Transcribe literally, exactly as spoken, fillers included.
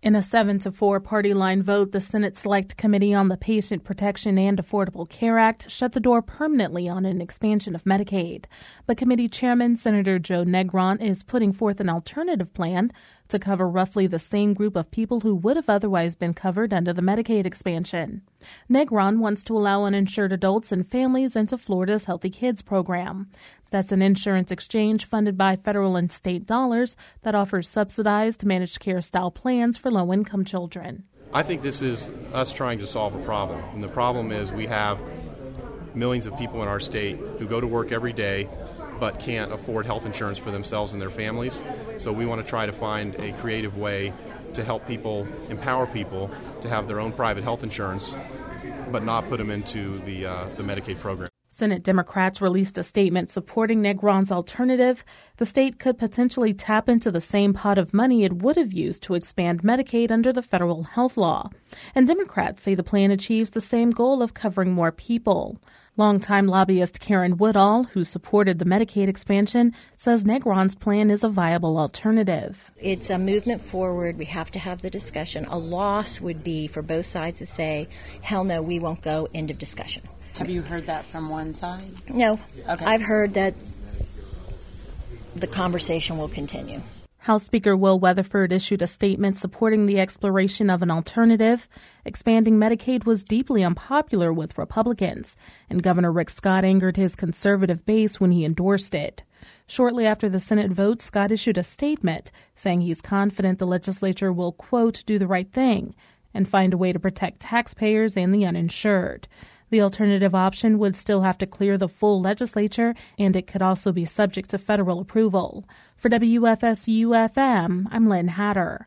In a seven to four party line vote, the Senate Select Committee on the Patient Protection and Affordable Care Act shut the door permanently on an expansion of Medicaid. But committee chairman Senator Joe Negron is putting forth an alternative plan to cover roughly the same group of people who would have otherwise been covered under the Medicaid expansion. Negron wants to allow uninsured adults and families into Florida's Healthy Kids program. That's an insurance exchange funded by federal and state dollars that offers subsidized managed care style plans for low-income children. I think this is us trying to solve a problem. And the problem is we have millions of people in our state who go to work every day but can't afford health insurance for themselves and their families. So we want to try to find a creative way to help people, empower people to have their own private health insurance, but not put them into the uh, the Medicaid program. Senate Democrats released a statement supporting Negron's alternative. The state could potentially tap into the same pot of money it would have used to expand Medicaid under the federal health law. And Democrats say the plan achieves the same goal of covering more people. Longtime lobbyist Karen Woodall, who supported the Medicaid expansion, says Negron's plan is a viable alternative. It's a movement forward. We have to have the discussion. A loss would be for both sides to say, hell no, we won't go, end of discussion. Have you heard that from one side? No. Okay. I've heard that the conversation will continue. House Speaker Will Weatherford issued a statement supporting the exploration of an alternative. Expanding Medicaid was deeply unpopular with Republicans, and Governor Rick Scott angered his conservative base when he endorsed it. Shortly after the Senate vote, Scott issued a statement saying he's confident the legislature will, quote, do the right thing and find a way to protect taxpayers and the uninsured. The alternative option would still have to clear the full legislature, and it could also be subject to federal approval. For W F S U F M, I'm Lynn Hatter.